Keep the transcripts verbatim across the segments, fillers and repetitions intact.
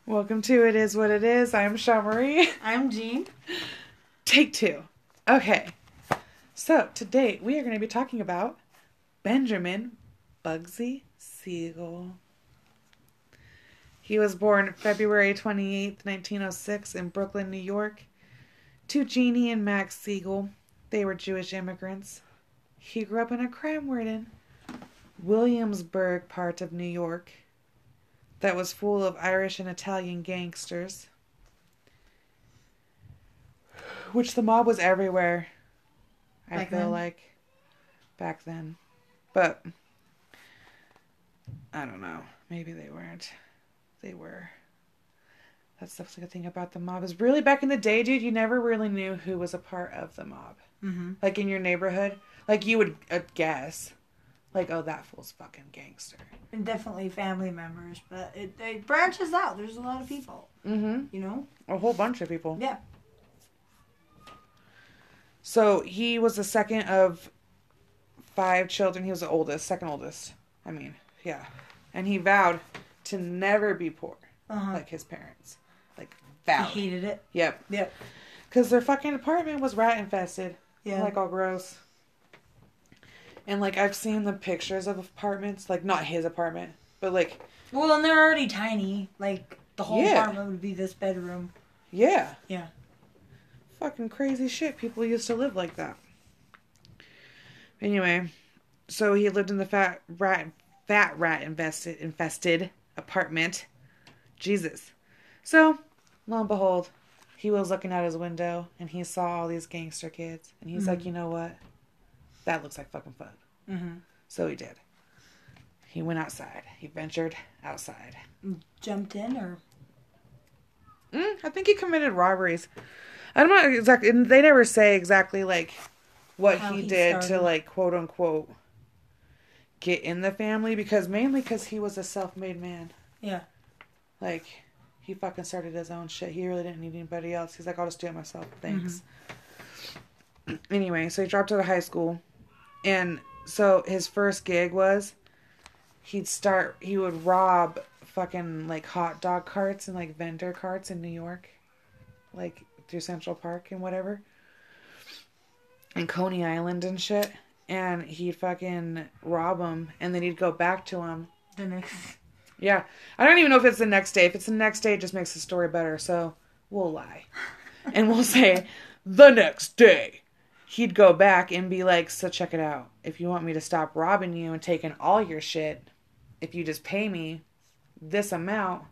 Welcome to It Is What It Is. I'm Shamari. I'm Jean. Take two. Okay. So, today we are going to be talking about Benjamin Bugsy Siegel. He was born February twenty-eighth, nineteen oh six in Brooklyn, New York, to Jeannie and Max Siegel. They were Jewish immigrants. He grew up in a crime-ridden Williamsburg part of New York that was full of Irish and Italian gangsters, which the mob was everywhere, I Back feel then? like, back then. But, I don't know. Maybe they weren't. They were. That's the good thing about the mob is really back in the day, dude, you never really knew who was a part of the mob. Mm-hmm. Like in your neighborhood. Like you would uh, guess. Like, oh, that fool's fucking gangster. And definitely family members, but it, it branches out. There's a lot of people, Mm-hmm. you know? A whole bunch of people. Yeah. So he was the second of five children. He was the oldest, second oldest. I mean, yeah. And he vowed to never be poor Uh-huh. like his parents. Like, vowed. He hated it. Yep. Yep. Because their fucking apartment was rat infested. Yeah. Like, all gross. And, like, I've seen the pictures of apartments. Like, not his apartment, but, like... Well, and they're already tiny. Like, the whole Yeah. apartment would be this bedroom. Yeah. Yeah. Fucking crazy shit. People used to live like that. Anyway, so he lived in the fat rat, fat rat invested, infested apartment. Jesus. So, lo and behold, he was looking out his window and he saw all these gangster kids. And he's Mhm. like, you know what? That looks like fucking fun. Mm-hmm. So he did. He went outside. He ventured outside. Jumped in, or? Mm, I think he committed robberies. I'm not exactly. And they never say exactly like what How he, he did to started. like quote unquote get in the family, because mainly because he was a self-made man. Yeah. Like he fucking started his own shit. He really didn't need anybody else. He's like, I'll just do it myself. Thanks. Anyway, so he dropped out of high school, and so his first gig was he'd start. He would rob fucking like hot dog carts and like vendor carts in New York, like through Central Park and whatever, and Coney Island and shit. And he'd fucking rob them, and then he'd go back to them. The next. Yeah, I don't even know if it's the next day. If it's the next day, it just makes the story better. So we'll lie, and we'll say the next day. He'd go back and be like, so check it out. If you want me to stop robbing you and taking all your shit, if you just pay me this amount,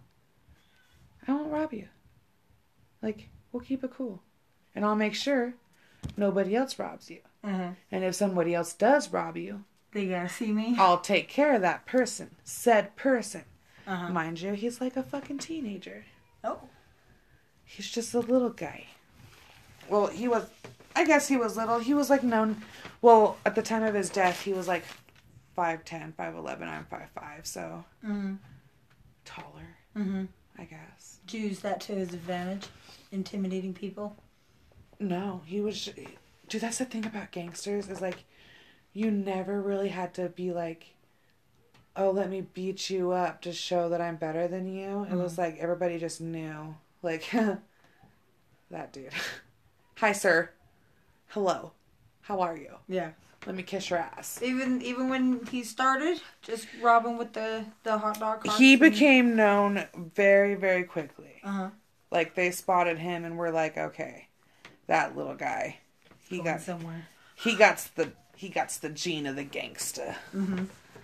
I won't rob you. Like, we'll keep it cool. And I'll make sure nobody else robs you. Mm-hmm. And if somebody else does rob you, They gotta see me. I'll take care of that person. Said person. Uh-huh. Mind you, he's like a fucking teenager. Oh. He's just a little guy. Well, he was... I guess he was little. He was like known... Well, at the time of his death, he was like five ten, five eleven. I'm five five, so... Mm-hmm. Taller, Mm-hmm. I guess. Did you use that to his advantage? Intimidating people? No, he was... Dude, that's the thing about gangsters, is like... You never really had to be like... Oh, let me beat you up to show that I'm better than you. It was like everybody just knew. Like... that dude. Hi, sir. Hello. How are you? Yeah. Let me kiss your ass. Even even when he started, just robbing with the, the hot dog carts. He and- became known very, very quickly. Uh-huh. Like, they spotted him and were like, okay, that little guy, he Going got somewhere. he got the he got the gene of the gangsta. Mm-hmm.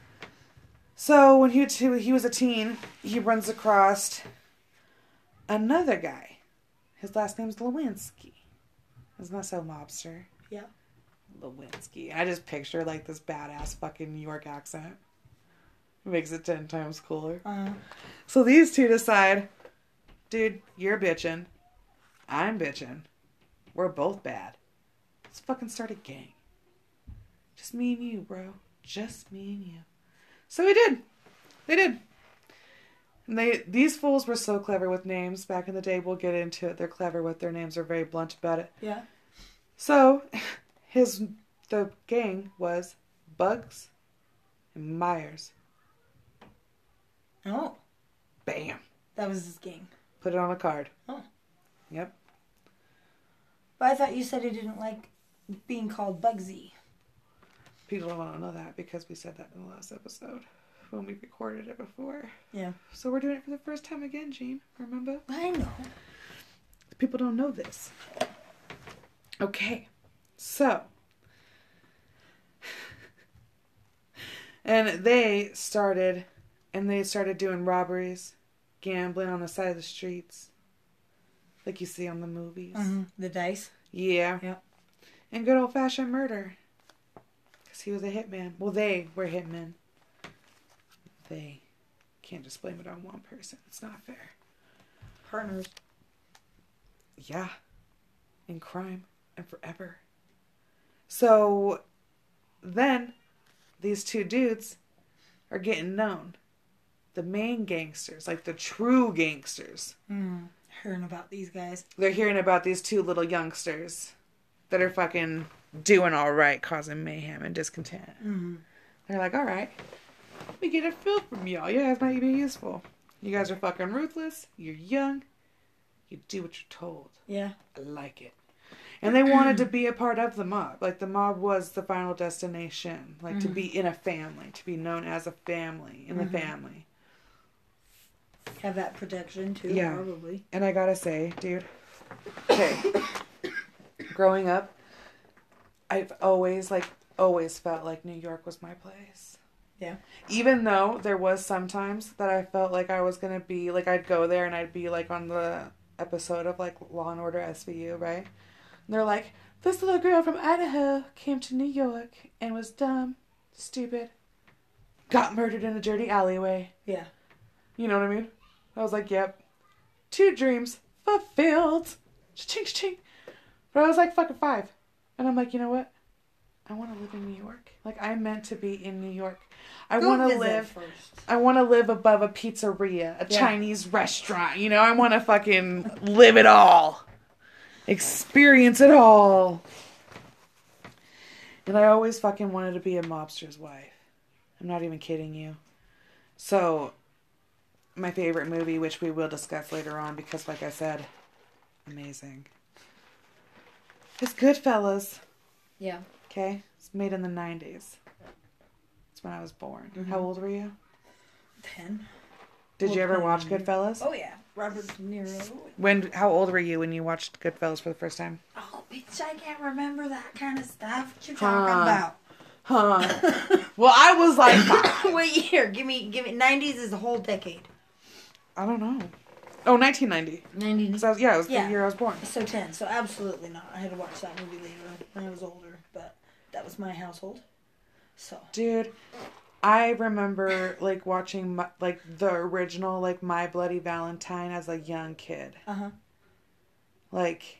So when he was, he was a teen, he runs across another guy. His last name's Lewinsky. It's not so mobster. Yeah. Lewinsky. I just picture like this badass fucking New York accent. Makes it ten times cooler. Uh-huh. So these two decide, dude, you're bitching. I'm bitching. We're both bad. Let's fucking start a gang. Just me and you, bro. Just me and you. So we did. They did. And they these fools were so clever with names back in the day. We'll get into it. They're clever with their names. They're very blunt about it. Yeah. So his the gang was Bugs and Myers. Oh. Bam. That was his gang. Put it on a card. Oh. Yep. But I thought you said he didn't like being called Bugsy. People don't want to know that because we said that in the last episode when we recorded it before. Yeah. So we're doing it for the first time again, Jean. Remember? I know. People don't know this. Okay. So. And they started, and they started doing robberies, gambling on the side of the streets. Like you see on the movies. Mm-hmm. The dice. Yeah. Yep. And good old-fashioned murder. Because he was a hitman. Well, they were hitmen. They can't just blame it on one person. It's not fair. Partners. Yeah. In crime. And forever. So, then, these two dudes are getting known. The main gangsters. Like, the true gangsters. Mm. Hearing about these guys. They're hearing about these two little youngsters that are fucking doing all right, causing mayhem and discontent. Mm-hmm. They're like, all right, we get a feel from y'all. You guys might be useful. You guys are fucking ruthless. You're young. You do what you're told. Yeah. I like it. And they wanted to be a part of the mob. Like, the mob was the final destination. Like, mm-hmm. to be in a family. To be known as a family. In mm-hmm. the family. Have that protection, too, yeah. probably. And I gotta say, dude. Okay. Growing up, I've always, like, always felt like New York was my place. Yeah. Even though there was sometimes that I felt like I was gonna be, like, I'd go there and I'd be, like, on the episode of, like, Law and Order S V U, right? And they're like, this little girl from Idaho came to New York and was dumb, stupid, got murdered in a dirty alleyway. Yeah. You know what I mean? I was like, yep. Two dreams fulfilled. Cha-ching, cha-ching. But I was like fucking five. And I'm like, you know what? I want to live in New York. Like, I'm meant to be in New York. I want to live. First. I want to live above a pizzeria, a yeah. Chinese restaurant. You know, I want to fucking live it all. Experience it all. And I always fucking wanted to be a mobster's wife. I'm not even kidding you. So, my favorite movie, which we will discuss later on because, like I said, amazing, is Goodfellas. Yeah. Okay? It's made in the nineties. That's when I was born. Mm-hmm. How old were you? Ten. Did well, you ever watch Goodfellas? Oh, yeah. Robert De Niro. When? How old were you when you watched Goodfellas for the first time? Oh, bitch, I can't remember that kind of stuff. What you talking huh. about? Huh. Well, I was like five. What year? Give me, give me. nineties is the whole decade. I don't know. Oh, nineteen ninety. ninety. So, yeah, it was yeah. the year I was born. So ten. So absolutely not. I had to watch that movie later when I was older, but that was my household. So. Dude, I remember like watching my, like the original like My Bloody Valentine as a young kid. Uh huh. Like,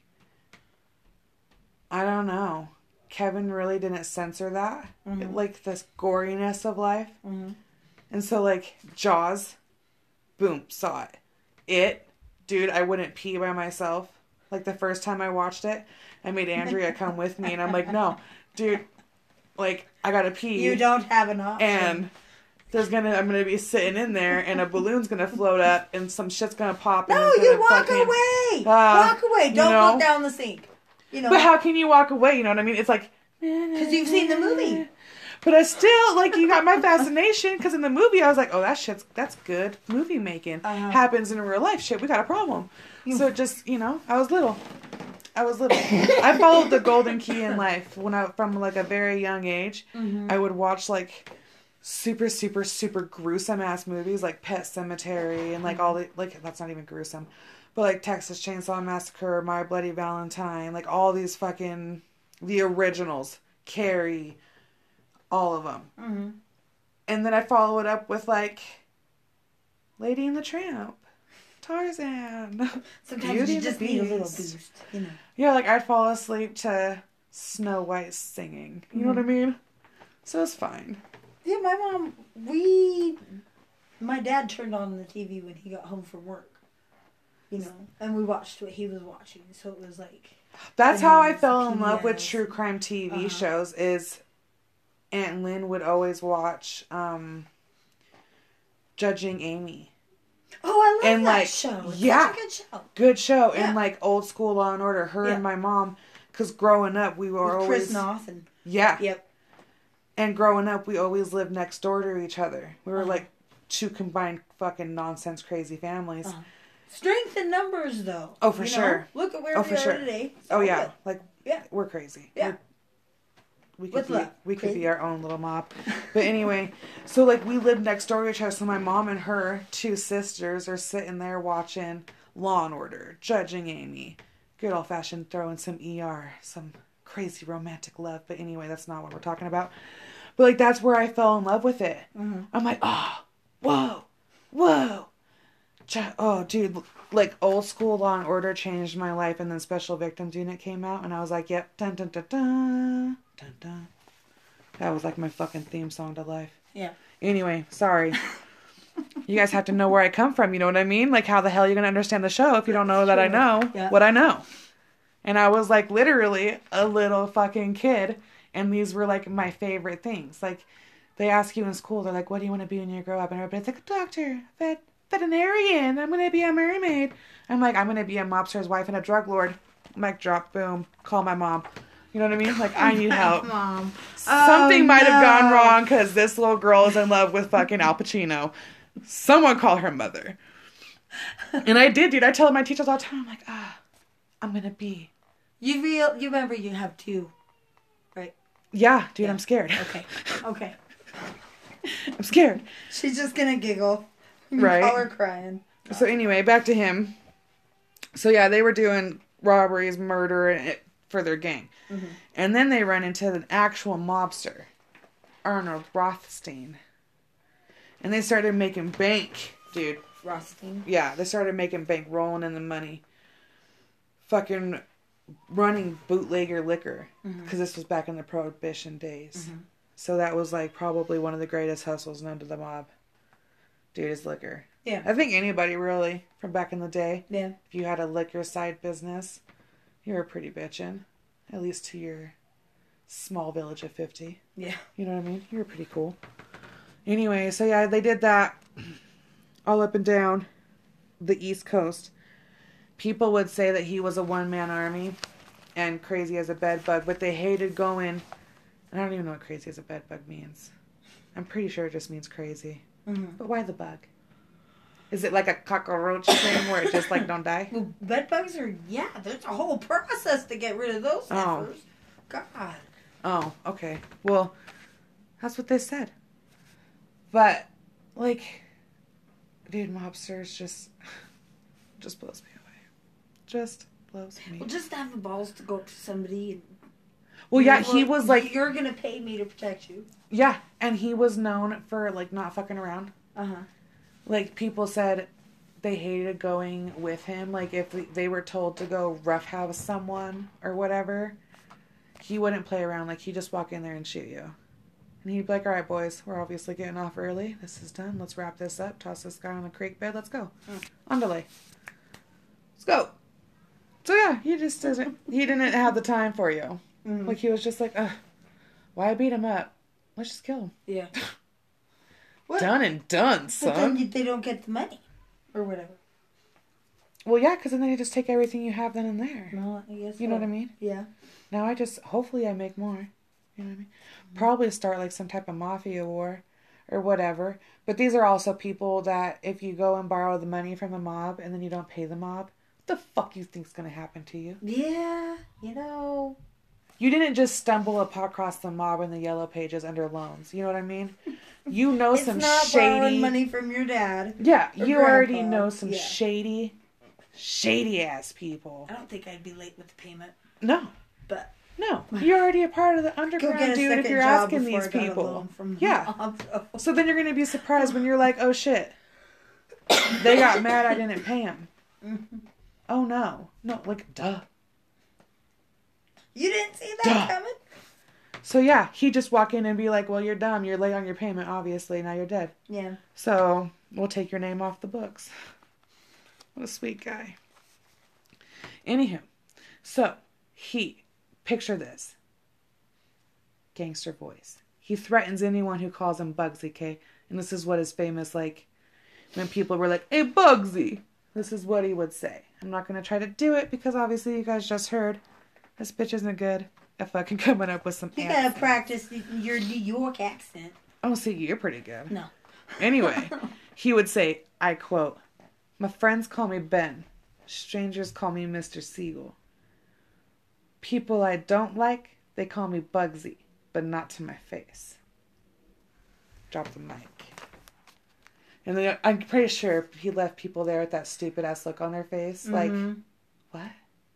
I don't know. Kevin really didn't censor that. Mm-hmm. Like, this goriness of life. Mm-hmm. And so, like, Jaws, boom, saw it. It, dude, I wouldn't pee by myself. Like, the first time I watched it, I made Andrea come with me, and I'm like, no, dude, like, I gotta pee. You don't have an option. And there's gonna, I'm gonna be sitting in there, and a balloon's gonna float up, and some shit's gonna pop. No, and you walk fucking, away. Uh, walk away. Don't you know? look down the sink. You know. But how can you walk away? You know what I mean? It's like... Because you've seen the movie. But I still, like, you got my fascination. Because in the movie, I was like, oh, that shit's... That's good movie making. Uh-huh. Happens in real life. Shit, we got a problem. You... So just, you know, I was little. I was little. I followed the golden key in life. When I... From, like, a very young age, mm-hmm. I would watch, like... super, super, super gruesome-ass movies. Like Pet Sematary and, like, all the... Like, that's not even gruesome. But, like, Texas Chainsaw Massacre, My Bloody Valentine, like, all these fucking... The originals. Carrie. All of them. Mm-hmm. And then I follow it up with, like... Lady and the Tramp. Tarzan. Sometimes Beauty you just need a little boost, you know. Yeah, like, I'd fall asleep to Snow White singing. You mm-hmm. know what I mean? So it's fine. Yeah, my mom... We... My dad turned on the T V when he got home from work. You know, and we watched what he was watching, so it was like... That's how I fell in love with true crime T V uh-huh. shows, is Aunt Lynn would always watch um, Judging Amy. Oh, I love and that like show. It's yeah, such a good show. Good show, Yeah. and like old school Law and Order. Her Yeah. and my mom, because growing up we were With always Chris Noth and yeah, yep. and growing up we always lived next door to each other. We were Uh-huh. like two combined fucking nonsense crazy families. Uh-huh. Strength in numbers, though. Oh, for you sure. Know? Look at where Oh, we for are sure. today. It's Oh all yeah, good. like Yeah. we're crazy. Yeah. We're, we could With be love. we could Crazy. be our own little mob. But anyway, so like we lived next door to each other. So my mom and her two sisters are sitting there watching Law and Order, judging Amy, good old fashioned throwing some E R, some crazy romantic love. But anyway, that's not what we're talking about. But like that's where I fell in love with it. Mm-hmm. I'm like, oh, whoa, whoa. Oh, dude, like old school Law and Order changed my life, and then Special Victims Unit came out, and I was like, yep, dun dun dun dun dun dun. That was like my fucking theme song to life. Yeah. Anyway, sorry. You guys have to know where I come from, you know what I mean? Like, how the hell are you gonna understand the show if you don't know that I know Yeah. what I know? And I was like literally a little fucking kid, and these were like my favorite things. Like, they ask you in school, they're like, what do you want to be when you grow up? And everybody's like, a doctor, vet. veterinarian. I'm going to be a mermaid. I'm like, I'm going to be a mobster's wife and a drug lord. Mic drop, boom. Call my mom. You know what I mean? Like, I need help. Mom. Something Oh, might have no. gone wrong because this little girl is in love with fucking Al Pacino. Someone call her mother. And I did, dude. I tell my teachers all the time, I'm like, ah, I'm going to be. You feel, you remember you have two, right? Yeah, dude, Yeah. I'm scared. Okay. Okay. I'm scared. She's just going to giggle. You Right. call her crying. So anyway, back to him. So yeah, they were doing robberies, murder and- for their gang. Mm-hmm. And then they run into an actual mobster, Arnold Rothstein. And they started making bank, dude. Rothstein. Yeah, they started making bank, rolling in the money. Fucking running bootlegger liquor. Because Mm-hmm. this was back in the Prohibition days. Mhm. So that was like probably one of the greatest hustles known to the mob. Dude, is liquor. Yeah. I think anybody really from back in the day, Yeah. if you had a liquor side business, you were pretty bitchin'. At least to your small village of fifty. Yeah. You know what I mean? You were pretty cool. Anyway, so yeah, they did that all up and down the East Coast. People would say that he was a one-man army and crazy as a bedbug, but they hated going... I don't even know what crazy as a bedbug means. I'm pretty sure it just means crazy. Mm-hmm. But why the bug? Is it like a cockroach thing where it just like don't die? Well, bed bugs are, yeah, there's a whole process to get rid of those Oh. heifers. God. Oh, okay. Well, that's what they said. But, like, dude, mobsters just, just blows me away. Just blows me. Well, just to have the balls to go up to somebody and... Well, yeah, Well, he was like, you're going to pay me to protect you. yeah, and he was known for, like, not fucking around. Uh-huh. Like, people said they hated going with him. Like, if they were told to go roughhouse someone or whatever, he wouldn't play around. Like, he'd just walk in there and shoot you. And he'd be like, all right, boys, we're obviously getting off early. This is done. Let's wrap this up. Toss this guy on the creek bed. Let's go. Mm. On delay. Let's go. So, yeah, he just doesn't, he didn't have the time for you. Mm-hmm. Like, he was just like, ugh, why beat him up? Let's just kill him. Yeah. What? Done and done, But son. then you, they don't get the money. Or whatever. Well, yeah, because then they just take everything you have then and there. No, I guess You know so. what I mean? Yeah. Now I just, hopefully I make more. You know what I mean? Probably start like some type of mafia war or whatever. But these are also people that if you go and borrow the money from the mob and then you don't pay the mob, what the fuck you think's going to happen to you? Yeah, you know. You didn't just stumble across the mob in the yellow pages under loans. You know what I mean? You know It's some not shady... borrowing money from your dad. Yeah, or you already grandpa. know some Yeah. shady, shady ass people. I don't think I'd be late with the payment. No. But No, you're already a part of the go underground, get a dude, if second you're job asking before these I got a people. loan from the Yeah. mob, though. So then you're going to be surprised when you're like, oh shit, they got mad I didn't pay them. Mhm. Oh no. No, like, duh. You didn't see that Duh. coming? So yeah, he'd just walk in and be like, well, you're dumb. You're late on your payment, obviously. Now you're dead. Yeah. So we'll take your name off the books. What a sweet guy. Anywho, so he, picture this. Gangster voice. He threatens anyone who calls him Bugsy, okay? And this is what his famous, like, And people were like, hey, Bugsy. This is what he would say. I'm not going to try to do it because obviously you guys just heard this bitch isn't good at fucking coming up with some You accents. gotta practice your New York accent. Oh, see, you're pretty good. No. Anyway, he would say, I quote, my friends call me Ben. Strangers call me Mister Siegel. People I don't like, they call me Bugsy, but not to my face. Drop the mic. And then I'm pretty sure he left people there with that stupid ass look on their face. Like, Mm-hmm. what?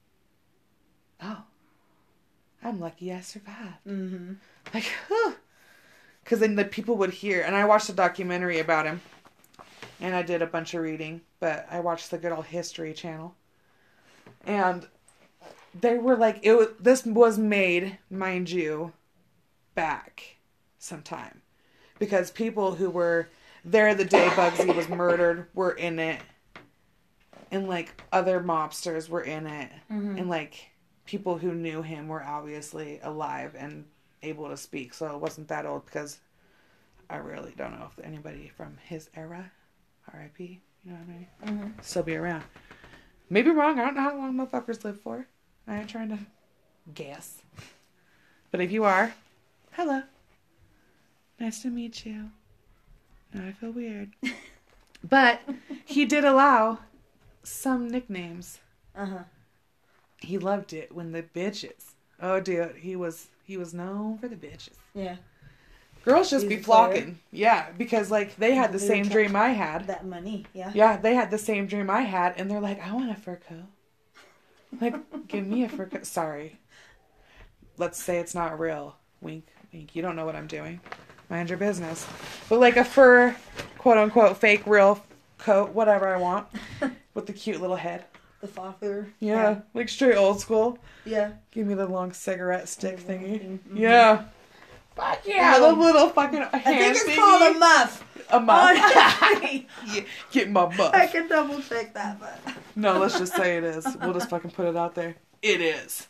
Oh, I'm lucky I survived. Mm-hmm. Like, huh. Because then the people would hear, and I watched a documentary about him, and I did a bunch of reading, but I watched the good old History Channel, and they were like, it was, this was made, mind you, back sometime, because people who were there the day Bugsy was murdered were in it, and like other mobsters were in it, Mm-hmm. and like people who knew him were obviously alive and able to speak, so it wasn't that old, because I really don't know if anybody from his era, R I P, you know what I mean, Mm-hmm. still be around. Maybe wrong, I don't know how long motherfuckers live for. I ain't trying to guess. But if you are, hello. Nice to meet you. Now I feel weird. But he did allow some nicknames. Uh-huh. He loved it when the bitches. Oh, dude, he was he was known for the bitches. Yeah. Girls just He's be a player. flocking. Yeah, because like they had the They same kept dream I had. That money, yeah. Yeah, they had the same dream I had, and they're like, I want a fur coat. Like, give me a fur coat. Sorry. Let's say it's not real. Wink, wink. You don't know what I'm doing. Mind your business. But like a fur, quote unquote, fake real coat, whatever I want, with the cute little head. The fluffer. Yeah, like straight old school. Yeah. Give me the long cigarette stick The long thingy. thing. Mhm. Yeah. Fuck yeah, the little fucking hand I think it's thingy. called a muff. A muff. Oh, Yeah, get my buff. I can double check that, but. No, let's just say it is. We'll just fucking put it out there. It is.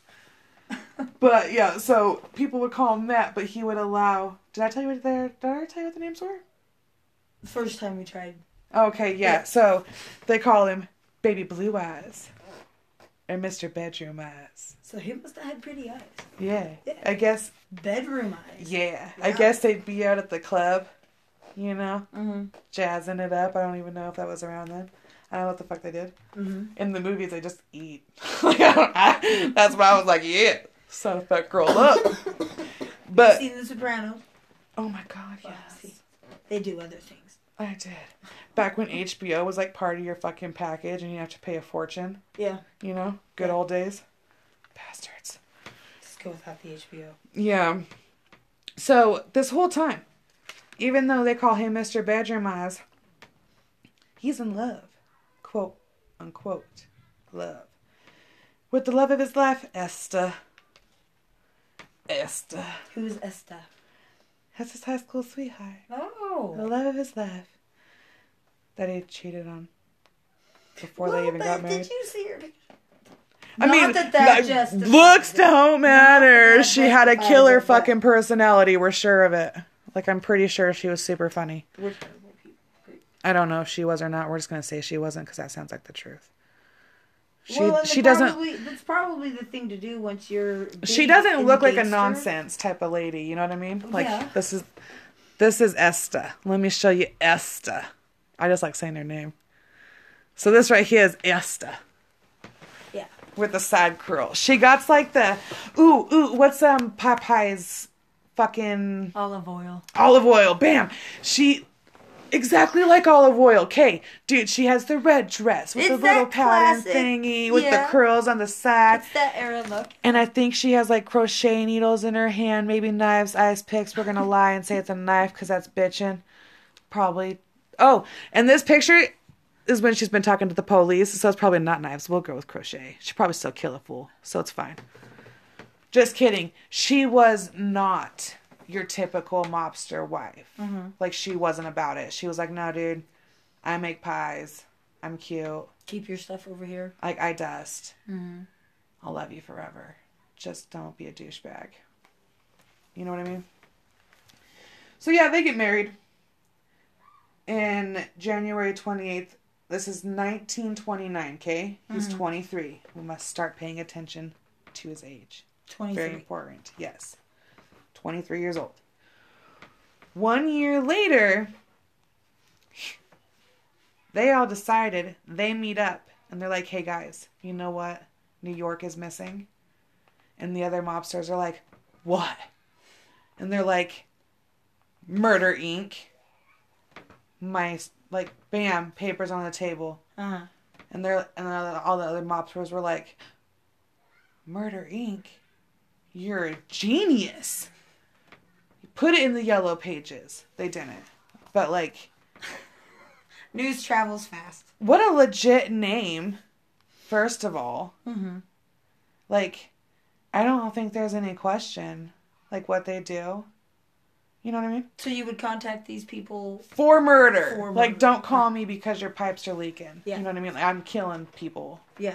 But yeah, so people would call him that, but he would allow. Did I tell you what their? Did I already tell you what the names were? The first time we tried. Okay, yeah. Yeah. So they call him Baby Blue Eyes, or Mister Bedroom Eyes. So he must have had pretty eyes. Yeah, Yeah. I guess. Bedroom eyes. Yeah, I Yeah. guess they'd be out at the club, you know, Mm-hmm. jazzing it up. I don't even know if that was around then. I don't know what the fuck they did. Mm-hmm. In the movies, they just eat. Like, I don't, I, that's why I was like, yeah, son of a girl up. But Seen The Sopranos? oh my god, Well, yes, see, they do other things. I did. Back when H B O was like part of your fucking package, and you have to pay a fortune. Yeah. You know, good Yeah. old days. Bastards. Just go without the H B O. Yeah. So this whole time, even though they call him Mister Bedroom Eyes, he's in love. Quote, unquote, love. With the love of his life, Esther. Esther. Who's Esta? That's his high school sweetheart. The Oh. love of his life. That he cheated on. Before Well, they even but got married. Did you see her picture? I Not mean, that that like, justifies looks it. don't Not matter. that She had a justifies killer it, but- fucking personality. We're sure of it. Like, I'm pretty sure she was super funny. We're terrible people. I don't know if she was or not. We're just gonna say she wasn't because that sounds like the truth. She well, and she it doesn't probably, that's probably the thing to do once you're. she big doesn't in look the like a gangster. nonsense type of lady. You know what I mean? Like Yeah. this is this is Esta. Let me show you Esta. I just like saying her name. So this right here is Esta. Yeah. With the side curl. She got like the ooh ooh. What's um Popeye's fucking Olive oil. olive oil? Bam. She. Exactly like olive oil. Okay, dude, she has the red dress with It's the little that pattern classic- thingy with yeah. the curls on the side. It's that era look. And I think she has like crochet needles in her hand, maybe knives, ice picks. We're gonna lie and say it's a knife because that's bitchin'. Probably. Oh, and this picture is when she's been talking to the police, so it's probably not knives. We'll go with crochet. She'd probably still kill a fool, so it's fine. Just kidding. She was not your typical mobster wife. Mm-hmm. Like, she wasn't about it. She was like, no, dude, I make pies. I'm cute. Keep your stuff over here. Like, I dust. Mm-hmm. I'll love you forever. Just don't be a douchebag. You know what I mean? So, yeah, they get married. in January twenty-eighth, this is nineteen twenty-nine, okay? He's mm-hmm. twenty-three. We must start paying attention to his age. twenty-three. Very important, yes. twenty-three years old. One year later, they all decided, they meet up, and they're like, hey guys, you know what? New York is missing. And the other mobsters are like, what? And they're like, Murder Incorporated. My, like, bam, papers on the table. Uh-huh. And they're and all the other mobsters were like, Murder Incorporated? You're a genius. Put it in the yellow pages. They didn't. But, like... News travels fast. What a legit name, first of all. Mm-hmm. Like, I don't think there's any question, like, what they do. You know what I mean? So you would contact these people... For murder. For like, murder. don't call me because your pipes are leaking. Yeah. You know what I mean? Like, I'm killing people. Yeah.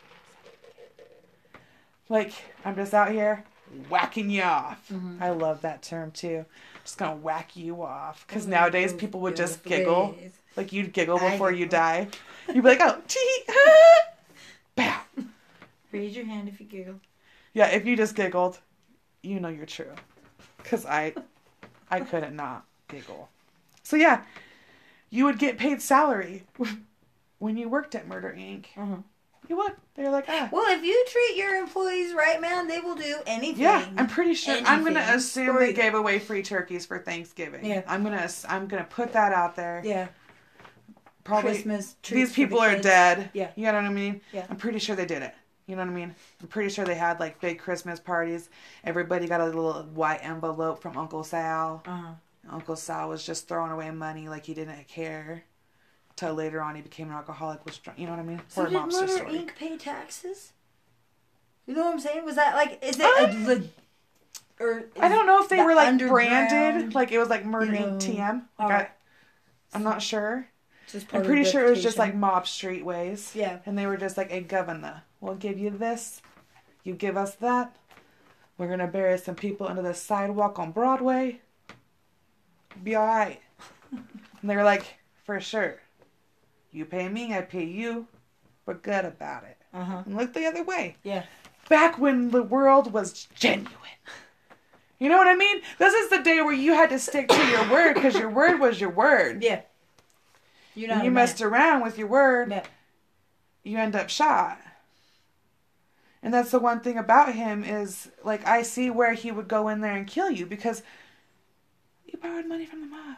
Like, I'm just out here whacking you off. Mm-hmm. I love that term, too. Just gonna whack you off. Because nowadays, people would just giggle. Like, you'd giggle before you die. You'd be like, oh, tee, ah, bow. Raise your hand if you giggle. Yeah, if you just giggled, you know you're true. Because I, I couldn't not giggle. So, yeah, you would get paid salary when you worked at Murder Incorporated. Mm-hmm. You would. They're like, ah. Well, if you treat your employees right, man, they will do anything. Yeah, I'm pretty sure. Anything. I'm gonna assume they gave away free turkeys for Thanksgiving. Yeah. I'm gonna. I'm gonna put that out there. Yeah. Probably. Christmas These people the are dead. Yeah. You know what I mean? Yeah. I'm pretty sure they did it. You know what I mean? I'm pretty sure they had like big Christmas parties. Everybody got a little white envelope from Uncle Sal. Uh-huh. Uncle Sal was just throwing away money like he didn't care. Till later on he became an alcoholic. Was drunk. You know what I mean? So or did Murder story. Incorporated pay taxes? You know what I'm saying? Was that like, is it um, a le- or I don't know if they were like branded, underground, like it was like Murder you know, Incorporated T M. Like right. I, I'm not sure. Just part I'm pretty of sure it was just like reputation. mob streetways. Yeah. And they were just like, hey, governor, we'll give you this. You give us that. We're going to bury some people under the sidewalk on Broadway. Be all right. And they were like, for sure. You pay me, I pay you. We're good about it. Uh-huh. And look the other way. Yeah. Back when the world was genuine. You know what I mean? This is the day where you had to stick to your word because your word was your word. Yeah. You're not and you messed around with your word. Yeah. You end up shot. And that's the one thing about him is, like, I see where he would go in there and kill you because you borrowed money from the mob.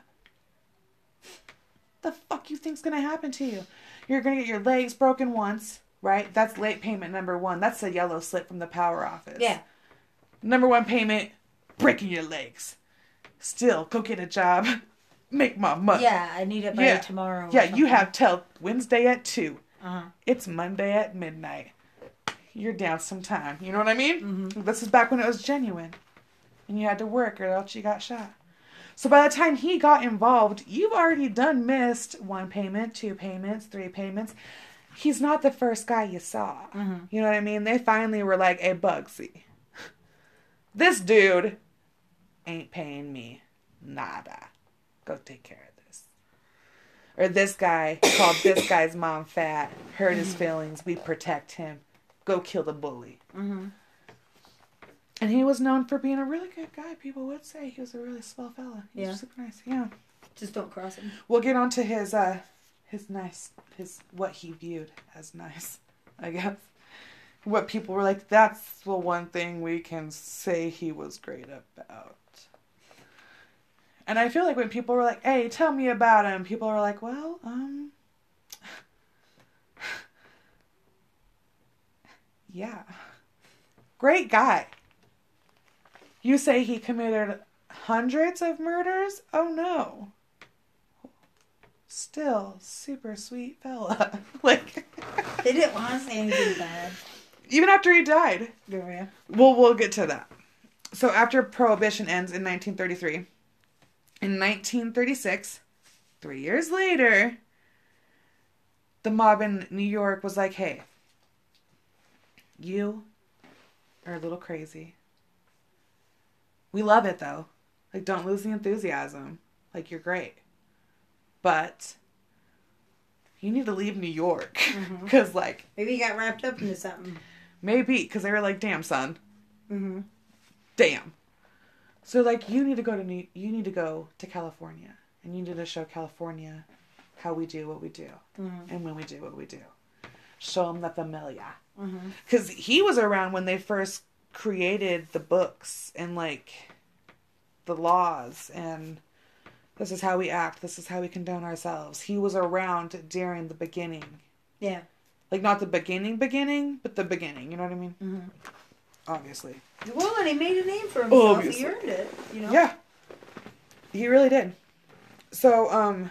The fuck you think's gonna happen to you? You're gonna get your legs broken once, right? That's late payment number one. That's a yellow slip from the power office. Yeah. Number one payment, breaking your legs. Still, go get a job. Make my money. Yeah, I need it by yeah. tomorrow. Yeah, you have till Wednesday at two. Uh-huh. It's Monday at midnight. You're down some time. You know what I mean? Mm-hmm. This is back when it was genuine. And you had to work or else you got shot. So by the time he got involved, you've already done missed one payment, two payments, three payments. He's not the first guy you saw. Mm-hmm. You know what I mean? They finally were like, hey, Bugsy, this dude ain't paying me nada. Go take care of this. Or this guy called this guy's mom fat, hurt his feelings, we protect him. Go kill the bully. Mm-hmm. And he was known for being a really good guy. People would say he was a really swell fella. He yeah. was super nice. Yeah. Just don't cross him. We'll get on to his, uh, his nice, his, what he viewed as nice, I guess. What people were like, that's the one thing we can say he was great about. And I feel like when people were like, hey, tell me about him, people are like, well, um, yeah. Great guy. You say he committed hundreds of murders? Oh, no. Still, super sweet fella. Like, they didn't want to say anything bad. Even after he died. Yeah. Well, we'll get to that. So after Prohibition ends in nineteen thirty-three, in nineteen thirty-six, three years later, the mob in New York was like, hey, you are a little crazy. We love it, though. Like, don't lose the enthusiasm. Like, you're great. but you need to leave New York. Mhm. Because, like... Maybe he got wrapped up into something. Maybe, because they were like, damn, son. Mm-hmm. Damn. So, like, you need to go to New... You need to go to California. And you need to show California how we do what we do. Mm-hmm. And when we do what we do. Show them the familia. Mm-hmm. Because he was around when they first created the books and, like, the laws and this is how we act. This is how we condone ourselves. He was around during the beginning. Yeah. Like, not the beginning beginning, but the beginning. You know what I mean? Mm-hmm. Obviously. Well, and he made a name for himself. Obviously. He earned it, you know? Yeah. He really did. So, um...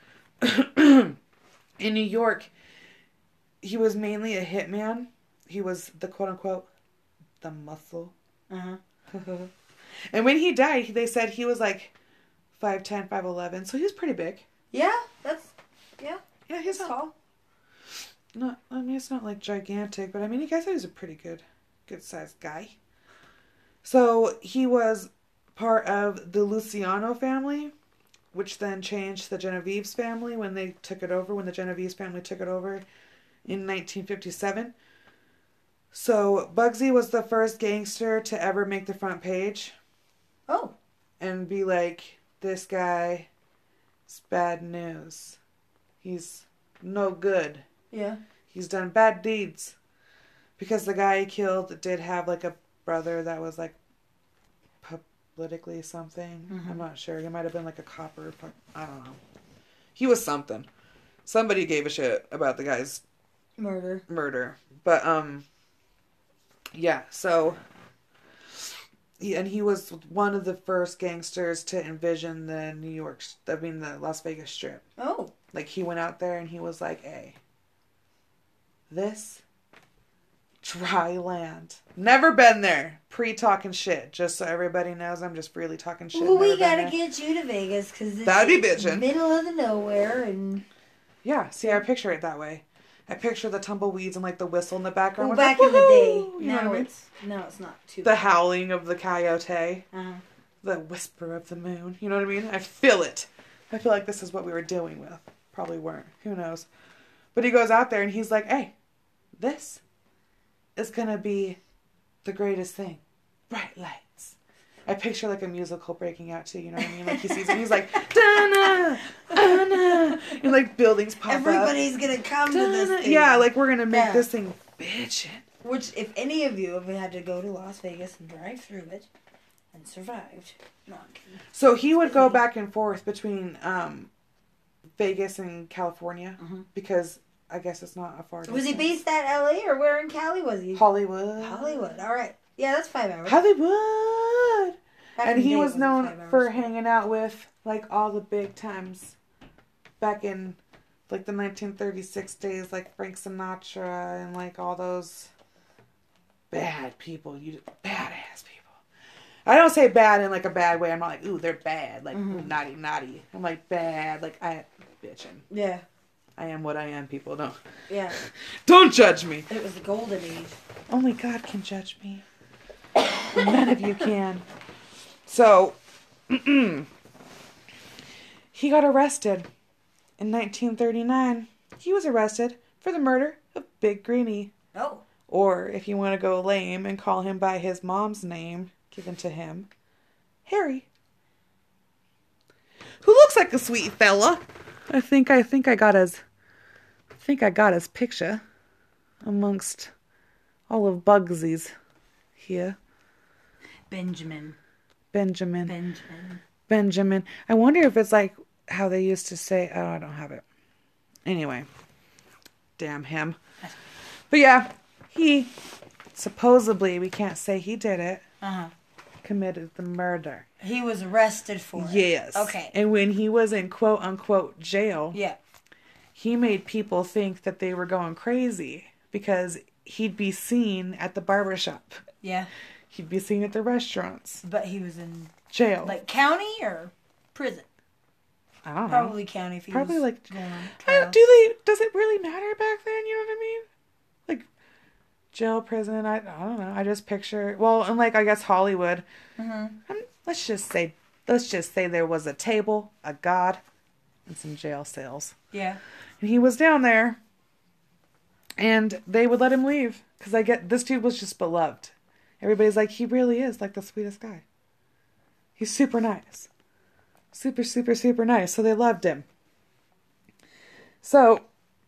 in New York, he was mainly a hitman. He was the quote-unquote, the muscle. Uh-huh. And when he died, they said he was like five ten, five eleven. So he was pretty big. Yeah, that's... Yeah. Yeah, he's That's not... tall. Not, I mean, it's not like gigantic, but I mean, I guess he was a pretty good, good-sized guy. So he was part of the Luciano family, which then changed the Genovese family when they took it over, when the Genovese family took it over in nineteen fifty-seven. So Bugsy was the first gangster to ever make the front page. Oh. And be like, this guy is bad news. He's no good. Yeah. He's done bad deeds. Because the guy he killed did have like a brother that was like politically something. Mm-hmm. I'm not sure. He might have been like a cop or I don't know. He was something. Somebody gave a shit about the guy's Murder. murder. But um yeah, so he, and he was one of the first gangsters to envision the New York, I mean the Las Vegas Strip. Oh. Like he went out there and he was like, hey, this dry land. Never been there. Pre-talking shit. Just so everybody knows, I'm just freely talking shit. Well, Never we been gotta there. get you to Vegas because That'd be bitchin'. middle of the nowhere and... Yeah, see, I picture it that way. I picture the tumbleweeds and like the whistle in the background. Well, We're back like, in the day. "Woohoo!" You know Now what I mean? it's, now it's not too The bad. howling of the coyote. Uh-huh. The whisper of the moon. You know what I mean? I feel it. I feel like this is what we were doing with. Probably weren't. Who knows? But he goes out there and he's like, hey, this is going to be the greatest thing. Bright lights. I picture like a musical breaking out too, you know what I mean? Like he sees it, he's like, da-na, da-na, and like buildings pop Everybody's up. gonna come Da-na. to this thing. Yeah, like we're going to make Yeah. this thing bitchin'. Which, if any of you have had to go to Las Vegas and drive through it and survived, no, I'm kidding. So he would go back and forth between um, Vegas and California Mhm. because I guess it's not a far distance. Was he based at L A or where in Cali was he? Hollywood. Hollywood. All right. Yeah, that's five hours. Hollywood. Back And in the he day, it was wasn't known five hours. for hanging out with like all the big times back in like the nineteen thirty-six days, like Frank Sinatra and like all those bad people. You badass people. I don't say bad in like a bad way. I'm not like, ooh, they're bad. Like, Mhm. ooh, naughty, naughty. I'm like bad. Like, I bitching. Yeah. I am what I am, people. Don't Yeah. don't judge me. It was the golden age. Only God can judge me. None of you can. So, he got arrested in nineteen thirty-nine. He was arrested for the murder of Big Greenie. Oh. Or, if you want to go lame and call him by his mom's name given to him, Harry. Who looks like a sweet fella. I think I think I got his I think I got his picture amongst all of Bugsy's here. Benjamin. Benjamin. Benjamin. Benjamin. I wonder if it's like how they used to say, oh, I don't have it. Anyway. Damn him. But yeah, he supposedly, we can't say he did it, Uh-huh. committed the murder. He was arrested for it. Yes. Okay. And when he was in quote unquote jail, Yeah. he made people think that they were going crazy because he'd be seen at the barbershop. Yeah. He'd be seen at the restaurants. But he was in, Jail. like, county or prison? I don't know. Probably county if he Probably was like- going on I trial. don't- do they, does it really matter back then? You know what I mean? Like, jail, prison, I, I don't know. I just picture, well, and like, I guess Hollywood. Mm-hmm. Um, let's just say, let's just say there was a table, a god, and some jail cells. Yeah. And he was down there, and they would let him leave because I get this dude was just beloved. Everybody's like, he really is like the sweetest guy. He's super nice. Super, super, super nice. So they loved him. So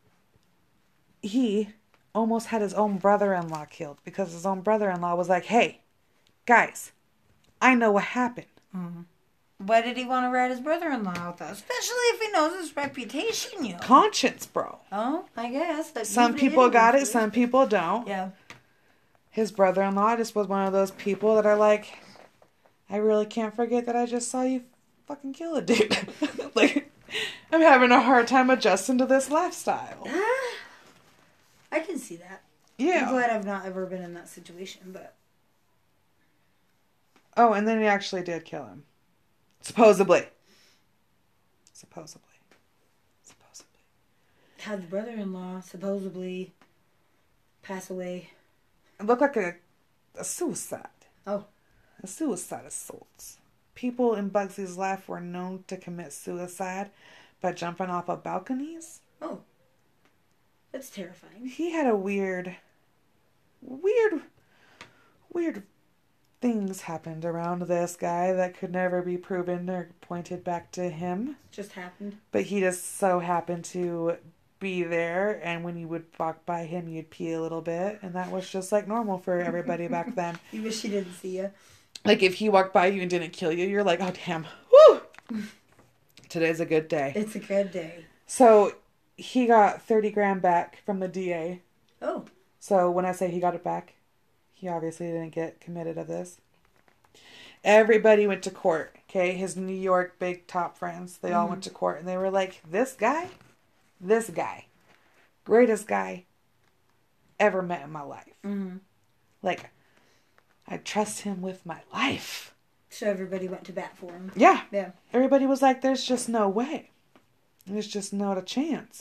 he almost had his own brother-in-law killed because his own brother-in-law was like, hey, guys, I know what happened. Mm-hmm. Why did he want to rat his brother-in-law out, though? Especially if he knows his reputation, you know. Conscience, bro. Oh, I guess. That some people got it, some people don't. Yeah. His brother-in-law just was one of those people that are like, I really can't forget that I just saw you fucking kill a dude. Like, I'm having a hard time adjusting to this lifestyle. I can see that. Yeah. I'm glad I've not ever been in that situation, but... Oh, and then he actually did kill him. Supposedly. Supposedly. Supposedly. Had the brother-in-law supposedly pass away. It looked like a, a suicide. Oh. A suicide assault. People in Bugsy's life were known to commit suicide by jumping off of balconies. Oh. That's terrifying. He had a weird, weird, weird things happened around this guy that could never be proven or pointed back to him. Just happened. But he just so happened to be there, and when you would walk by him, you'd pee a little bit, and that was just like normal for everybody back then. You wish he didn't see you. Like if he walked by you and didn't kill you, you're like, oh damn, woo! Today's a good day. It's a good day. So he got thirty grand back from the D A. Oh. So when I say he got it back, he obviously didn't get committed of this. Everybody went to court, okay? His New York big top friends, they mm-hmm. all went to court, and they were like, this guy, this guy, greatest guy ever met in my life. Mm-hmm. Like, I trust him with my life. So everybody went to bat for him. Yeah. Yeah. Everybody was like, there's just no way. There's just not a chance.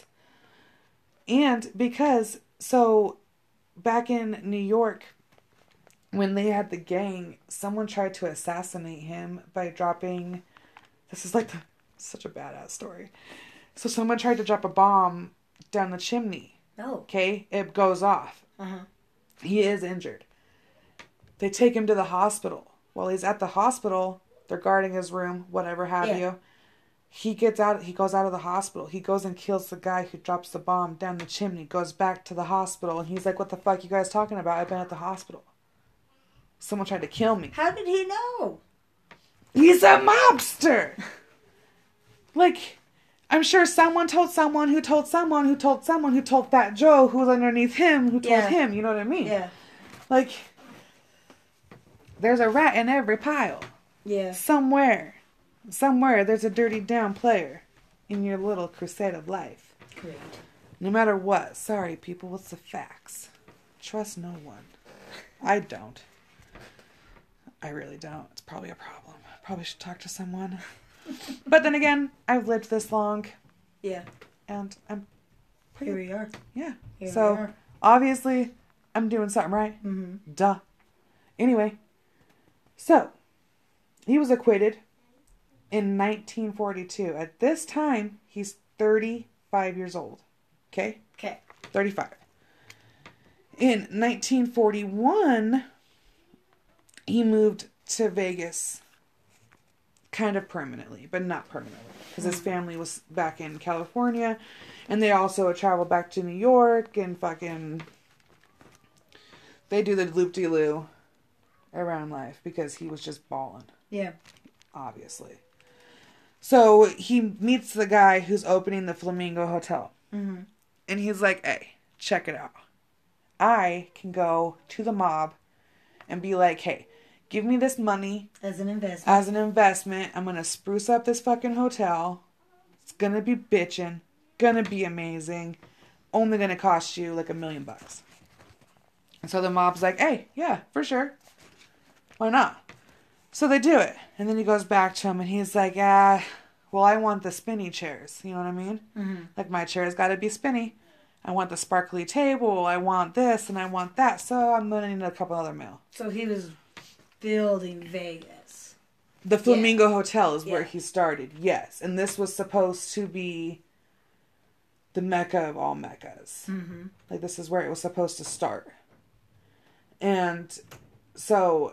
And because, so, back in New York, when they had the gang, someone tried to assassinate him by dropping, this is like the, such a badass story. So someone tried to drop a bomb down the chimney. Oh. Okay? It goes off. Uh-huh. He is injured. They take him to the hospital. While he's at the hospital, they're guarding his room, whatever have yeah. you. He gets out, he goes out of the hospital. He goes and kills the guy who drops the bomb down the chimney, goes back to the hospital, and he's like, what the fuck you guys talking about? I've been at the hospital. Someone tried to kill me. How did he know? He's a mobster! Like, I'm sure someone told someone who told someone who told someone who told Fat Joe who was underneath him who told yeah. him. You know what I mean? Yeah. Like, there's a rat in every pile. Yeah. Somewhere. Somewhere there's a dirty down player in your little crusade of life. Great. No matter what. Sorry, people. What's the facts? Trust no one. I don't. I really don't. It's probably a problem. Probably should talk to someone. But then again, I've lived this long. Yeah. And I'm pretty... Here we are. Yeah. Here so, we are. Obviously, I'm doing something right. Mm-hmm. Duh. Anyway. So, he was acquitted in nineteen forty-two. At this time, he's thirty-five years old. Okay? Okay. thirty-five. In nineteen forty-one, he moved to Vegas. Kind of permanently, but not permanently. Because his family was back in California. And they also traveled back to New York and fucking... They do the loop-de-loo around life because he was just balling. Yeah. Obviously. So he meets the guy who's opening the Flamingo Hotel. Mm-hmm. And he's like, hey, check it out. I can go to the mob and be like, hey, give me this money. As an investment. As an investment. I'm going to spruce up this fucking hotel. It's going to be bitchin'. Going to be amazing. Only going to cost you like a million bucks. And so the mob's like, hey, yeah, for sure. Why not? So they do it. And then he goes back to him and he's like, ah, well, I want the spinny chairs. You know what I mean? Mm-hmm. Like, my chair's got to be spinny. I want the sparkly table. I want this and I want that. So I'm going to need a couple other mil. So he was building Vegas. The Flamingo yeah. Hotel is where yeah. he started, yes. And this was supposed to be the Mecca of all Meccas. Mm-hmm. Like, this is where it was supposed to start. And so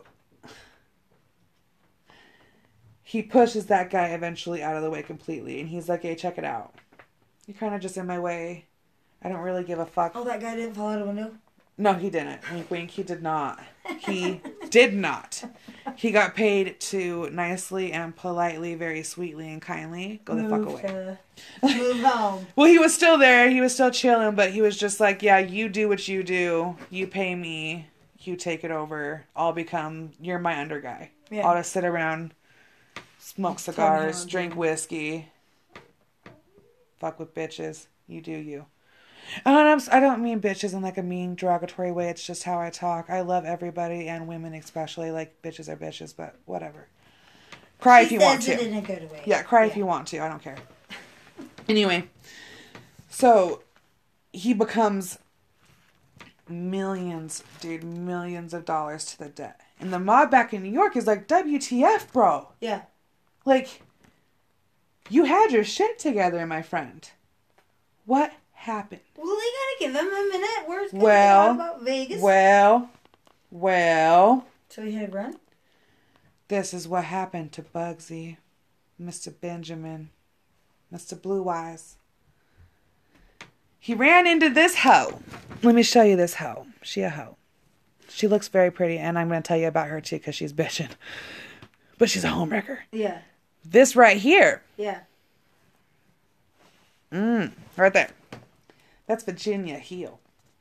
he pushes that guy eventually out of the way completely. And he's like, hey, check it out. You're kind of just in my way. I don't really give a fuck. Oh, that guy didn't fall out of a window? No, he didn't. Wink, wink. He did not. He did not. He got paid to nicely and politely, very sweetly and kindly go the fuck away. To move home. Well, he was still there. He was still chilling, but he was just like, yeah, you do what you do. You pay me. You take it over. I'll become, you're my under guy. Yeah. I'll just sit around, smoke cigars, drink whiskey, fuck with bitches. You do you. And I'm, I don't mean bitches in like a mean, derogatory way. It's just how I talk. I love everybody and women especially. Like, bitches are bitches, but whatever. Cry she if you want to. In a good way. Yeah, cry yeah. if you want to. I don't care. Anyway, so he becomes millions, dude, millions of dollars to the debt. And the mob back in New York is like, W T F, bro? Yeah. Like, you had your shit together, my friend. What happened? Well, they gotta give him a minute. Where's well, about Vegas? Well, well. So he had run? This is what happened to Bugsy, Mister Benjamin, Mister Blue Eyes. He ran into this hoe. Let me show you this hoe. She a hoe. She looks very pretty, and I'm going to tell you about her too because she's bitching. But she's a homewrecker. Yeah. This right here. Yeah. Mmm, right there. That's Virginia Heel.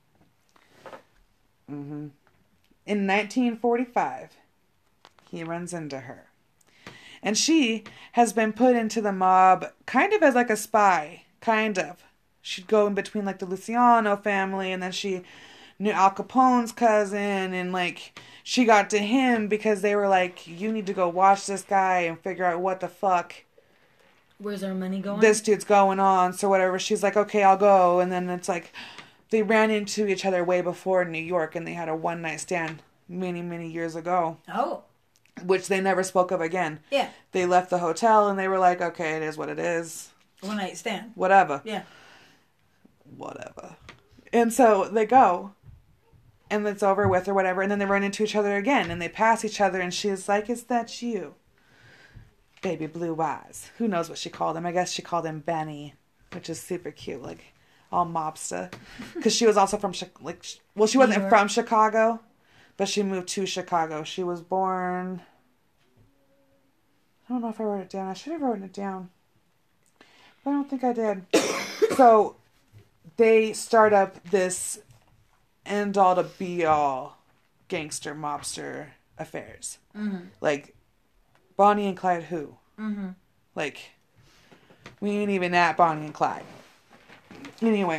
Mm-hmm. In nineteen forty-five, he runs into her. And she has been put into the mob kind of as like a spy. Kind of. She'd go in between like the Luciano family, and then she knew Al Capone's cousin, and like she got to him because they were like, you need to go watch this guy and figure out what the fuck. Where's our money going? This dude's going on, so whatever. She's like, okay, I'll go. And then it's like, they ran into each other way before in New York, and they had a one-night stand many, many years ago. Oh. Which they never spoke of again. Yeah. They left the hotel, and they were like, okay, it is what it is. One-night stand. Whatever. Yeah. Whatever. And so they go, and it's over with or whatever, and then they run into each other again, and they pass each other, and she's like, is that you? Baby Blue Eyes. Who knows what she called him? I guess she called him Benny, which is super cute, like all mobster. Because she was also from, like, well, she wasn't from Chicago, but she moved to Chicago. She was born, I don't know if I wrote it down. I should have written it down, but I don't think I did. So they start up this end all to be all gangster mobster affairs. Mm-hmm. Like, Bonnie and Clyde who? Mm-hmm. Like, we ain't even at Bonnie and Clyde. Anyway,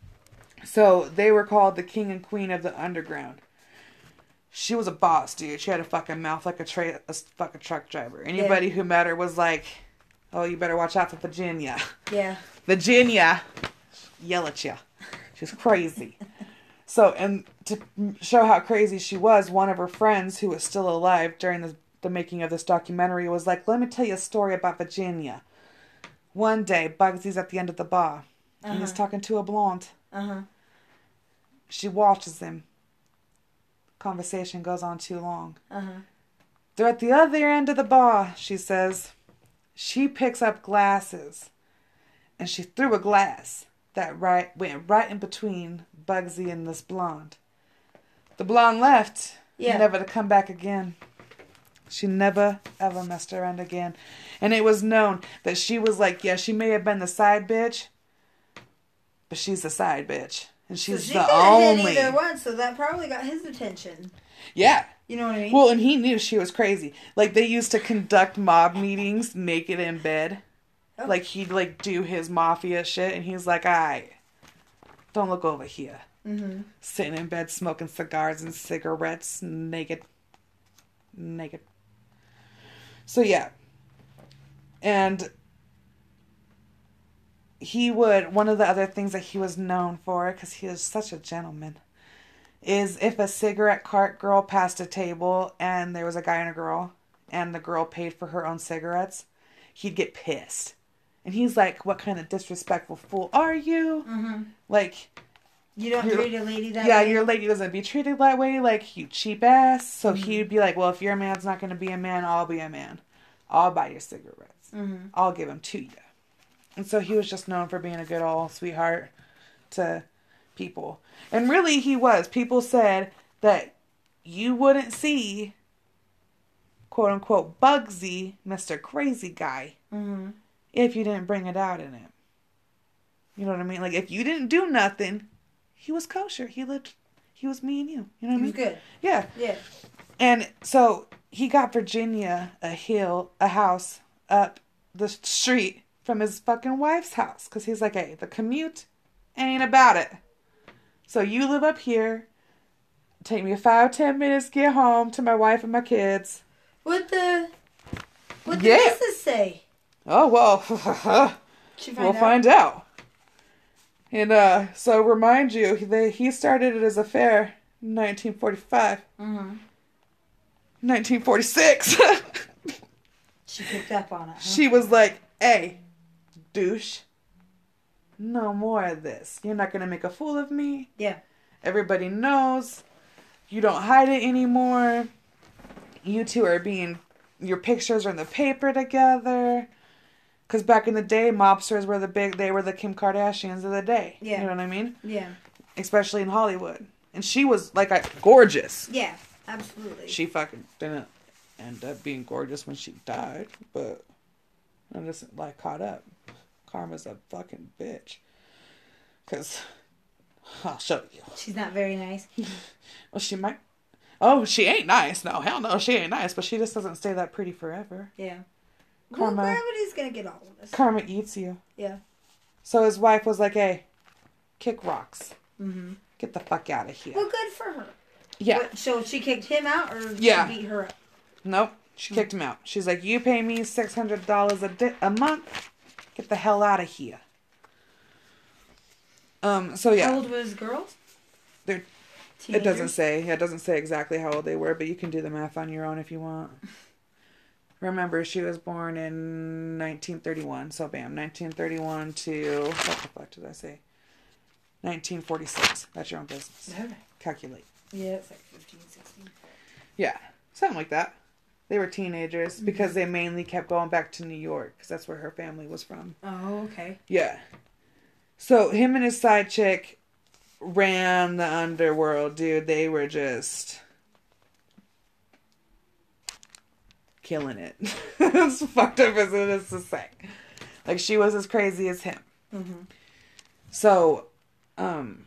so they were called the king and queen of the underground. She was a boss, dude. She had a fucking mouth like a, tra- a fucking truck driver. Anybody yeah. who met her was like, oh, you better watch out for Virginia. Yeah. Virginia. Yell at you. She's crazy. So, and to show how crazy she was, one of her friends who was still alive during the the making of this documentary was like, let me tell you a story about Virginia. One day, Bugsy's at the end of the bar, uh-huh. and he's talking to a blonde. Uh-huh. She watches him. Conversation goes on too long. Uh-huh. They're at the other end of the bar, she says. She picks up glasses, and she threw a glass that right went right in between Bugsy and this blonde. The blonde left, yeah. never to come back again. She never, ever messed around again. And it was known that she was like, yeah, she may have been the side bitch, but she's the side bitch. And she's so she the only. Hit either one, so that probably got his attention. Yeah. You know what I mean? Well, and he knew she was crazy. Like, they used to conduct mob meetings naked in bed. Oh. Like, he'd, like, do his mafia shit, and he's like, alright, don't look over here. Mm-hmm. Sitting in bed, smoking cigars and cigarettes, naked. Naked. So, yeah. And he would, one of the other things that he was known for, because he was such a gentleman, is if a cigarette cart girl passed a table and there was a guy and a girl, and the girl paid for her own cigarettes, he'd get pissed. And he's like, what kind of disrespectful fool are you? Mm-hmm. Like... You don't treat a lady that yeah, way? Yeah, your lady doesn't be treated that way, like, you cheap ass. So Mm-hmm. he'd be like, well, if your man's not going to be a man, I'll be a man. I'll buy your cigarettes. Mm-hmm. I'll give them to you. And so he was just known for being a good old sweetheart to people. And really, he was. People said that you wouldn't see, quote-unquote, Bugsy, Mister Crazy Guy, mm-hmm. if you didn't bring it out in him. You know what I mean? Like, if you didn't do nothing... He was kosher. He lived, he was me and you. You know what I mean? He was good. Yeah. Yeah. And so he got Virginia a hill, a house up the street from his fucking wife's house. Because he's like, hey, the commute ain't about it. So you live up here. Take me five, ten minutes to get home to my wife and my kids. What the, what did Yeah. missus say? Oh, well, She find we'll out? find out. And uh, so remind you, they, he started it as a fair in nineteen forty-five. Mm-hmm. nineteen forty-six. She picked up on it. Huh? She was like, hey, douche, no more of this. You're not going to make a fool of me. Yeah. Everybody knows. You don't hide it anymore. You two are being, your pictures are in the paper together. Because back in the day, mobsters were the big, they were the Kim Kardashians of the day. Yeah. You know what I mean? Yeah. Especially in Hollywood. And she was, like, I, gorgeous. Yeah, absolutely. She fucking didn't end up being gorgeous when she died. But I just, like, caught up. Karma's a fucking bitch. Because, I'll show you. She's not very nice. Well, she might. Oh, she ain't nice. No, hell no, she ain't nice. But she just doesn't stay that pretty forever. Yeah. Karma. Well, gravity's gonna get all of us. Karma eats you. Yeah. So his wife was like, hey, kick rocks. Mm-hmm. Get the fuck out of here. Well, good for her. Yeah. What, so she kicked him out, or Yeah. she beat her up? Nope. She kicked him out. She's like, you pay me six hundred dollars a, di- a month. Get the hell out of here. Um. So yeah. How old was girls? They're, Teenagers? it doesn't say. It doesn't say exactly how old they were, but you can do the math on your own if you want. Remember, she was born in nineteen thirty-one. So bam, nineteen thirty-one to, what the fuck did I say? nineteen forty-six. That's your own business. Okay. Calculate. Yeah, it's like fifteen, sixteen. Yeah, something like that. They were teenagers mm-hmm. because they mainly kept going back to New York because that's where her family was from. Oh, okay. Yeah. So him and his side chick ran the underworld, dude. They were just killing it. As fucked up as it is to say. Like, she was as crazy as him. Mm-hmm. So, um,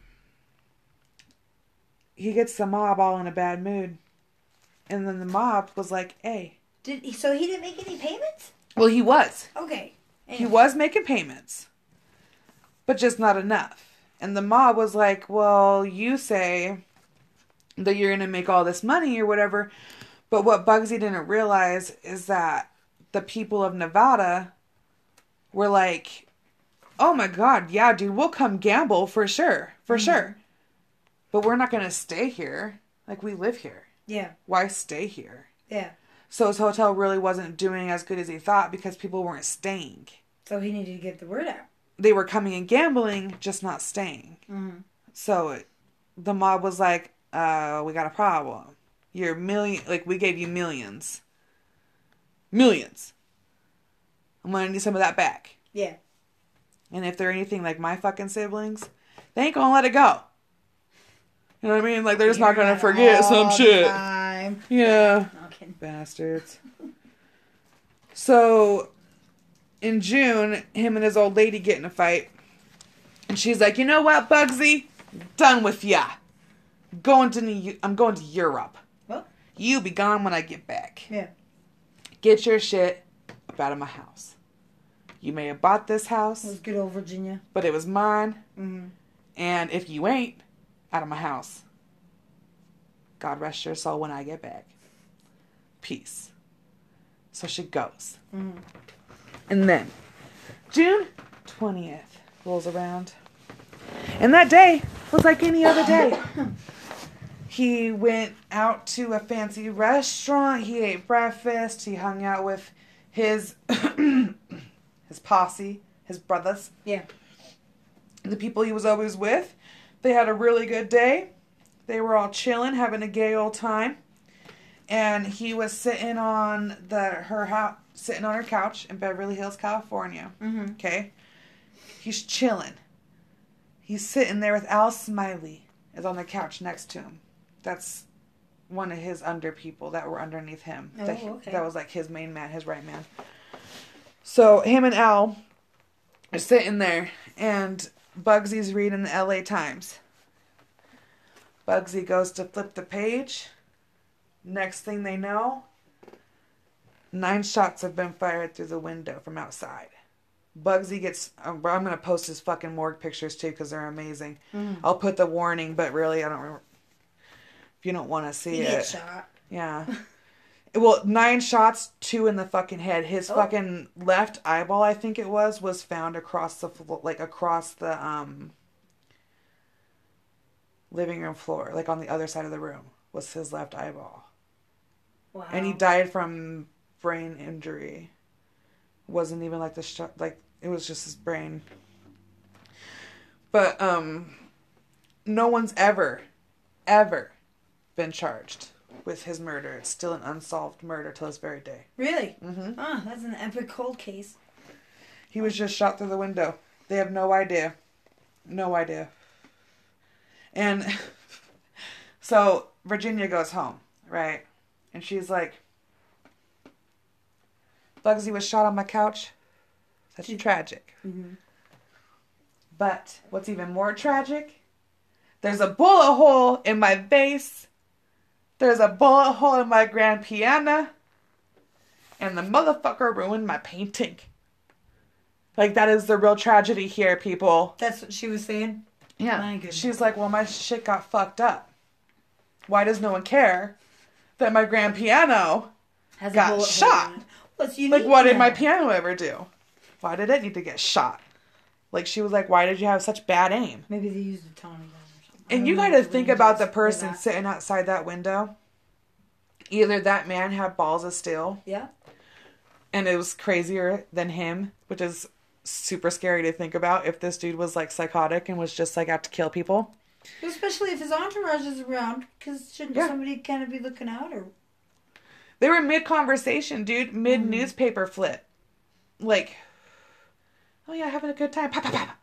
he gets the mob all in a bad mood. And then the mob was like, hey. Did he, so he didn't make any payments? Well, he was. Okay. Anyway. He was making payments. But just not enough. And the mob was like, well, you say that you're going to make all this money or whatever. But what Bugsy didn't realize is that the people of Nevada were like, oh my God, yeah, dude, we'll come gamble for sure. For mm-hmm. sure. But we're not going to stay here. Like, we live here. Yeah. Why stay here? Yeah. So his hotel really wasn't doing as good as he thought because people weren't staying. So he needed to get the word out. They were coming and gambling, just not staying. Mm-hmm. So it, the mob was like, uh, we got a problem. You're million, like, we gave you millions. Millions. I'm going to need some of that back. Yeah. And if they're anything like my fucking siblings, they ain't going to let it go. You know what I mean? Like, they're just You're not going to forget some shit. Time. Yeah. Okay. Bastards. So, in June, him and his old lady get in a fight. And she's like, you know what, Bugsy? Done with ya. Going to New- I'm going to Europe. What? You be gone when I get back. Yeah. Get your shit up out of my house. You may have bought this house. It was good old Virginia. But it was mine. Mm-hmm. And if you ain't, out of my house. God rest your soul when I get back. Peace. So she goes. Mm-hmm. And then, June twentieth rolls around. And that day was like any other day. He went out to a fancy restaurant. He ate breakfast. He hung out with his his posse, his brothers. Yeah. The people he was always with. They had a really good day. They were all chilling, having a gay old time. And he was sitting on the her house, sitting on her couch in Beverly Hills, California. Mm-hmm. Okay, he's chilling. He's sitting there with Al Smiley is on the couch next to him. That's one of his under people that were underneath him. Oh, that, okay. that was like his main man, his right man. So him and Al are sitting there, and Bugsy's reading the L A Times. Bugsy goes to flip the page. Next thing they know, nine shots have been fired through the window from outside. Bugsy gets... I'm going to post his fucking morgue pictures too because they're amazing. Mm. I'll put the warning, but really I don't remember. If you don't want to see he it. Get shot. Yeah. Well, nine shots, two in the fucking head. His oh. fucking left eyeball, I think it was, was found across the... Like across the um living room floor. Like on the other side of the room was his left eyeball. Wow. And he died from brain injury. Wasn't even like the sh- like it was just his brain. But um, no one's ever, ever been charged with his murder. It's still an unsolved murder till this very day. Really? Mm-hmm. Oh, that's an epic cold case. He was just shot through the window. They have no idea, no idea. And so Virginia goes home, right? And she's like, Bugsy was shot on my couch. That's tragic. Mm-hmm. But what's even more tragic, there's a bullet hole in my vase. There's a bullet hole in my grand piano. And the motherfucker ruined my painting. Like, that is the real tragedy here, people. That's what she was saying? Yeah. My goodness. She's like, well, my shit got fucked up. Why does no one care that my grand piano Has got shot? What's unique? Like, what did now? my piano ever do? Why did it need to get shot? Like, she was like, why did you have such bad aim? Maybe they used a Tommy gun or something. And you got to think about the person sitting outside that window. Either that man had balls of steel. Yeah. And it was crazier than him, which is super scary to think about if this dude was, like, psychotic and was just, like, out to kill people. Especially if his entourage is around, because shouldn't yeah. somebody kind of be looking out? Or they were mid-conversation, dude. Mid-newspaper mm. flip. Like, oh yeah, having a good time. Pop, pop, pop.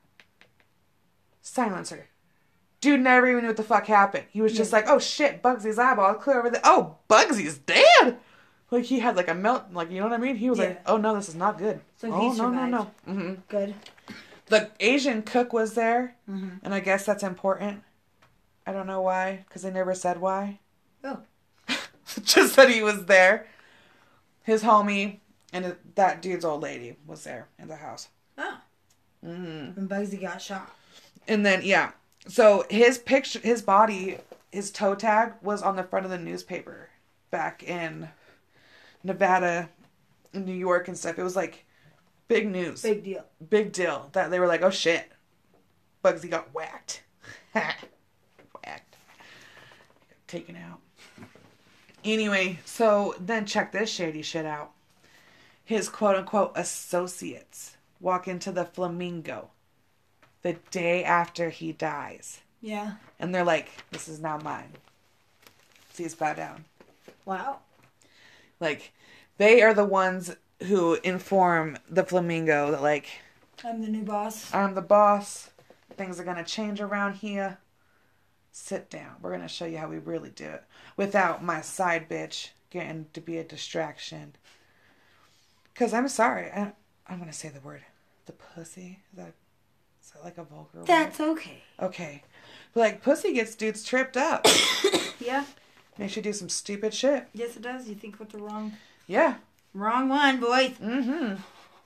Silencer. Dude never even knew what the fuck happened. He was just yeah. like, oh shit, Bugsy's eyeball, clear over there. Oh, Bugsy's dead! Like, he had like a melt, like, you know what I mean? He was yeah. like, oh no, this is not good. So oh, he no, survived. no, no. Mm-hmm. Good. The Asian cook was there, mm-hmm. and I guess that's important. I don't know why, because they never said why. Oh. Just that he was there. His homie and that dude's old lady was there in the house. Oh. Mm-hmm. And Bugsy got shot. And then, yeah. So his picture, his body, his toe tag was on the front of the newspaper back in Nevada, in New York and stuff. It was like big news. Big deal. Big deal. That they were like, oh shit. Bugsy got whacked. Whacked. Taken out. Anyway, so then check this shady shit out. His quote-unquote associates walk into the Flamingo the day after he dies. Yeah. And they're like, this is now mine. Please bow down. Wow. Like, they are the ones who inform the Flamingo that, like, I'm the new boss. I'm the boss. Things are going to change around here. Sit down. We're going to show you how we really do it. Without my side bitch getting to be a distraction. Because I'm sorry. I, I'm going to say the word. The pussy. Is that, is that like a vulgar word? That's okay. Okay. But like, pussy gets dudes tripped up. Yeah. Makes you do some stupid shit. Yes, it does. You think with the wrong... Yeah. Wrong one, boys. Mm-hmm.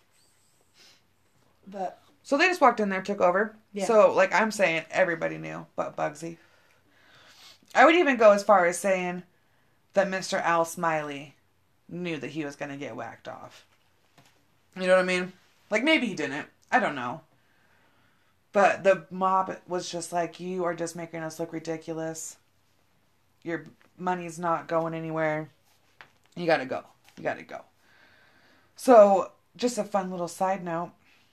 But... So they just walked in there, took over. Yeah. So, like I'm saying, everybody knew but Bugsy. I would even go as far as saying that Mister Al Smiley knew that he was going to get whacked off. You know what I mean? Like, maybe he didn't. I don't know. But the mob was just like, you are just making us look ridiculous. your money's not going anywhere. You gotta go. You gotta go. So, just a fun little side note.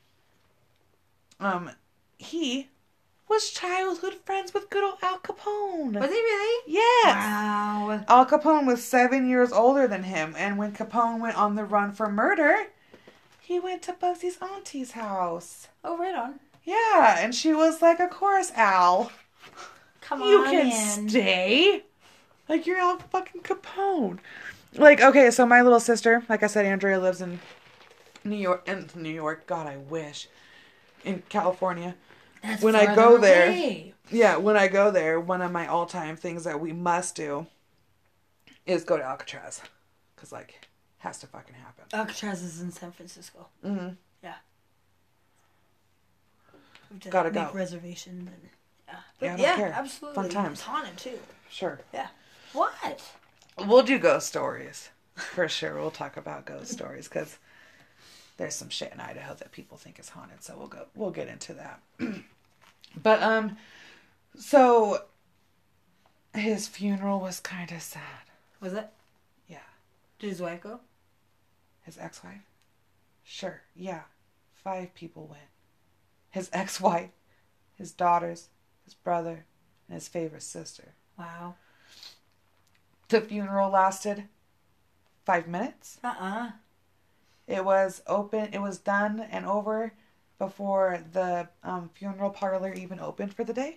Um, he was childhood friends with good old Al Capone. Was he really? Yes. Wow. Al Capone was seven years older than him, and when Capone went on the run for murder, he went to Bugsy's auntie's house. Oh, right on. Yeah, and she was like, of course, Al. Come You on can in. stay. Like, you're Al fucking Capone. Like, okay, so my little sister, like I said, Andrea lives in New York, in New York, God, I wish, in California. That's When I farther go there, away. yeah, when I go there, one of my all-time things that we must do is go to Alcatraz. Because, like, has to fucking happen. Alcatraz is in San Francisco. Mm-hmm. Yeah. We have to Gotta make go. reservations and yeah. But Yeah, I don't yeah, care. absolutely. Fun times. It's haunted too. Sure. Yeah. What? We'll do ghost stories. For sure. We'll talk about ghost stories because there's some shit in Idaho that people think is haunted. So we'll go, we'll get into that. But, um, so his funeral was kind of sad. Was it? Yeah. Did his wife go? His ex-wife? Sure. Yeah. Five people went. His ex-wife, his daughters, his brother, and his favorite sister. Wow. The funeral lasted five minutes. Uh-uh. It was open. It was done and over before the um, funeral parlor even opened for the day.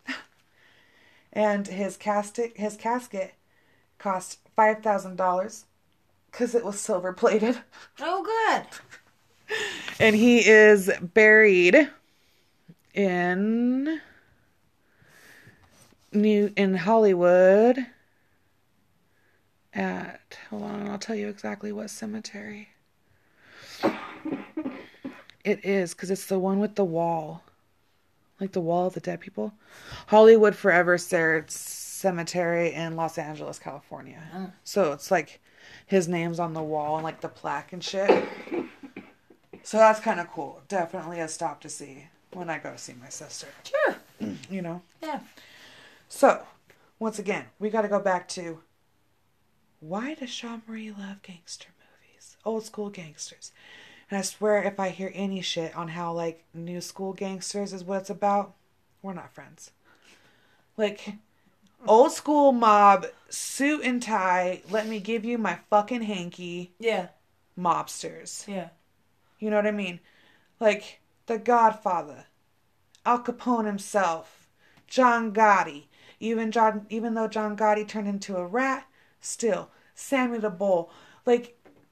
And his casket, his casket cost five thousand dollars because it was silver plated. Oh, good. And he is buried in New in Hollywood at, hold on, I'll tell you exactly what cemetery. It is, because it's the one with the wall. Like the wall of the dead people. Hollywood Forever Cemetery in Los Angeles, California. Oh. So it's like his name's on the wall and like the plaque and shit. So that's kind of cool. Definitely a stop to see when I go see my sister. Sure. You know? Yeah. So, once again, we got to go back to why does Sean Marie love gangster movies? Old school gangsters. And I swear if I hear any shit on how, like, new school gangsters is what it's about, we're not friends. Like, old school mob, suit and tie, let me give you my fucking hanky, Yeah. mobsters. Yeah. You know what I mean? Like, The Godfather, Al Capone himself, John Gotti. Even John, even though John Gotti turned into a rat, still, Sammy the Bull. Like,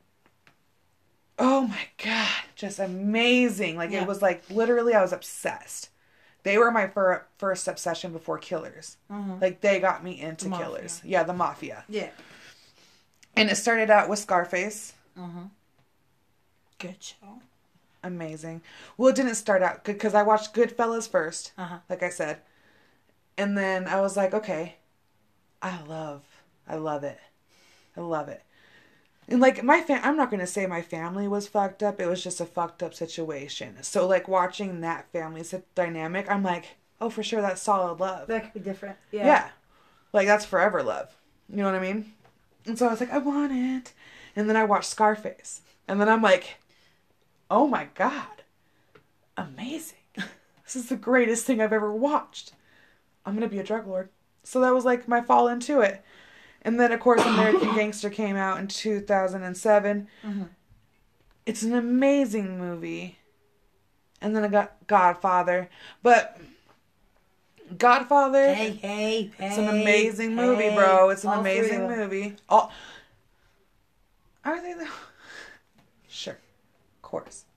oh my God, just amazing. Like, Yeah. it was like, literally, I was obsessed. They were my fir- first obsession before Killers. Mm-hmm. Like, they got me into The Killers. Mafia. Yeah, the Mafia. Yeah. And it started out with Scarface. Mm-hmm. Good show. Amazing. Well, it didn't start out good because I watched Goodfellas first, Uh-huh. like I said. And then I was like, okay, I love, I love it. I love it. And like my fam, I'm not going to say my family was fucked up. It was just a fucked up situation. So like watching that family dynamic, I'm like, oh, for sure, that's solid love. That could be different. Yeah. Yeah. Like that's forever love. You know what I mean? And so I was like, I want it. And then I watched Scarface. And then I'm like, oh my God. Amazing. This is the greatest thing I've ever watched. I'm going to be a drug lord. So that was like my fall into it. And then, of course, American Gangster came out in two thousand seven. Mm-hmm. It's an amazing movie. And then I got Godfather. But Godfather, Hey, hey, hey. it's an amazing movie, hey. bro. It's an All three amazing of them. movie. All... Are they though? Sure. Of course.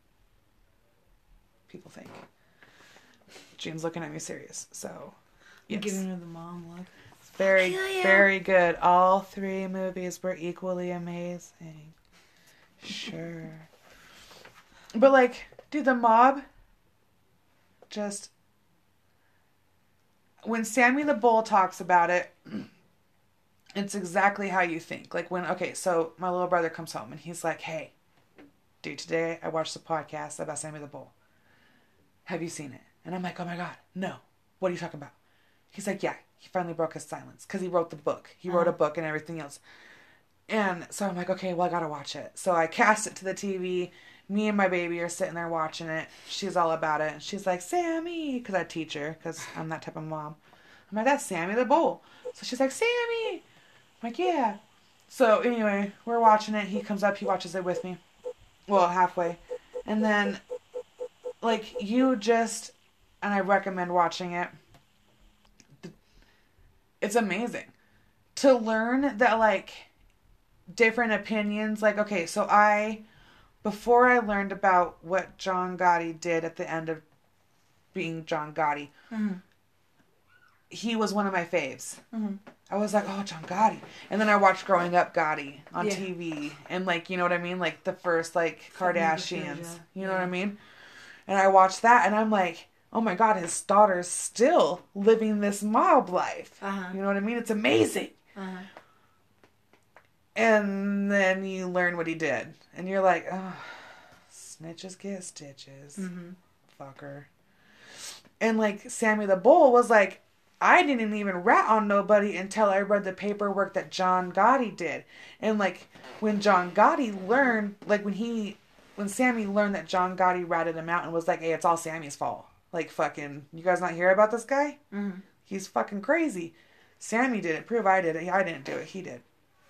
People think. Jean's looking at me serious, so... You're Yes. giving her the mom look. Very, feel ya. very good. All three movies were equally amazing. Sure. But, like, dude, the mob just... When Sammy the Bull talks about it, it's exactly how you think. Like, when... Okay, so my little brother comes home, and he's like, hey, dude, today I watched the podcast about Sammy the Bull. Have you seen it? And I'm like, oh, my God, no. What are you talking about? He's like, yeah, he finally broke his silence because he wrote the book. He wrote Uh-huh. a book and everything else. And so I'm like, okay, well, I gotta watch it. So I cast it to the T V. Me and my baby are sitting there watching it. She's all about it. And she's like, Sammy, because I teach her, because I'm that type of mom. I'm like, that's Sammy the Bull. So she's like, Sammy. I'm like, yeah. So anyway, we're watching it. He comes up, he watches it with me. Well, halfway. And then, like, you just, and I recommend watching it. It's amazing. To learn that, like, different opinions. Like, okay, so I, before I learned about what John Gotti did at the end of being John Gotti, Mm-hmm. he was one of my faves. Mm-hmm. I was like, oh, John Gotti. And then I watched Growing Up Gotti on Yeah. T V. And, like, you know what I mean? Like, the first, like, Kardashians. You know Yeah. what I mean? And I watched that, and I'm like, oh, my God, his daughter's still living this mob life. Uh-huh. You know what I mean? It's amazing. Uh-huh. And then you learn what he did. And you're like, oh, snitches get stitches. Mm-hmm. Fucker. And, like, Sammy the Bull was like, I didn't even rat on nobody until I read the paperwork that John Gotti did. And, like, when John Gotti learned, like, when he, when Sammy learned that John Gotti ratted him out and was like, hey, it's all Sammy's fault. Like, fucking, you guys not hear about this guy? Mm-hmm. He's fucking crazy. Sammy did it. Prove I did it. I didn't do it. He did.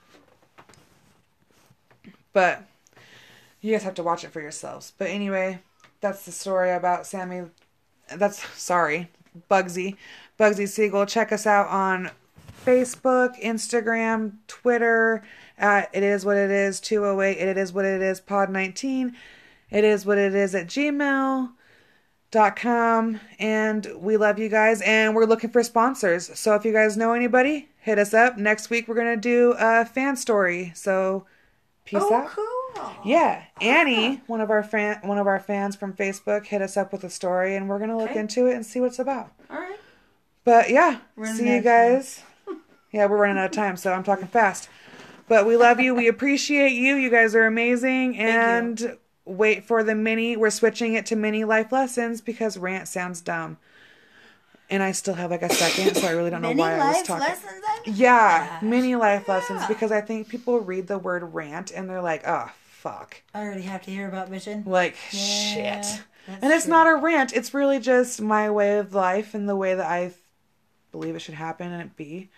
But you guys have to watch it for yourselves. But anyway, that's the story about Sammy. That's, sorry, Bugsy. Bugsy Siegel. Check us out on Facebook, Instagram, Twitter, at It Is What It Is two oh eight. It Is What It Is Pod nineteen. It Is What It Is at gmail dot com. And we love you guys. And we're looking for sponsors. So if you guys know anybody, hit us up. Next week, we're going to do a fan story. So peace oh, out. cool. Yeah, Annie, one of our fan, one of our fans from Facebook, hit us up with a story, and we're gonna look Okay. into it and see what it's about. All right. But yeah, Running see out you of guys. Yeah, we're running out of time, so I'm talking fast. But we love you. We appreciate you. You guys are amazing. And you. wait for the mini. We're switching it to mini life lessons because rant sounds dumb. And I still have like a second, so I really don't know Many why I was life talking. lessons then? Yeah, Gosh. mini life lessons Yeah. because I think people read the word rant and they're like, oh, fuck. I already have to hear about bitching. Like, Yeah, shit. that's And it's true. not a rant. It's really just my way of life and the way that I believe it should happen and it be.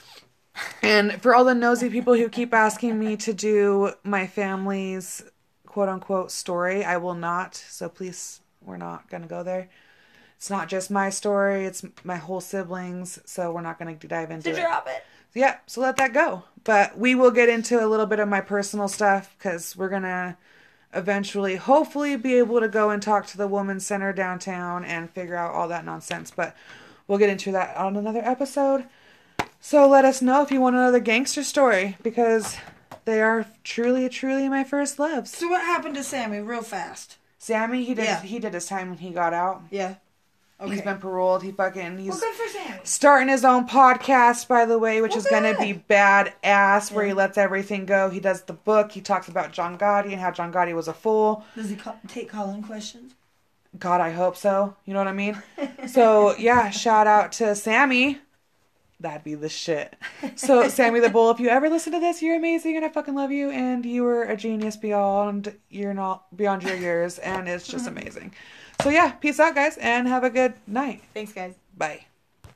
And for all the nosy people who keep asking me to do my family's quote-unquote story, I will not. So please, we're not going to go there. It's not just my story. It's my whole siblings. So we're not going to dive into To it. drop it. Yeah, so let that go. But we will get into a little bit of my personal stuff because we're going to eventually, hopefully, be able to go and talk to the Women's Center downtown and figure out all that nonsense. But we'll get into that on another episode. So let us know if you want another gangster story because they are truly, truly my first loves. So what happened to Sammy real fast? Sammy, he did Yeah. he did his time when he got out. Yeah. Okay. He's been paroled. He fucking he's well, good for Sammy. starting his own podcast, by the way, which Well, is going to good. be badass, where he Yeah. lets everything go. He does the book. He talks about John Gotti and how John Gotti was a fool. Does he call, take call-in questions? God, I hope so. You know what I mean? So, yeah, shout out to Sammy. That'd be the shit. So, Sammy the Bull, if you ever listen to this, you're amazing and I fucking love you. And you were a genius beyond, you're not beyond your years. And it's just amazing. So, yeah, peace out, guys, and have a good night. Thanks, guys. Bye.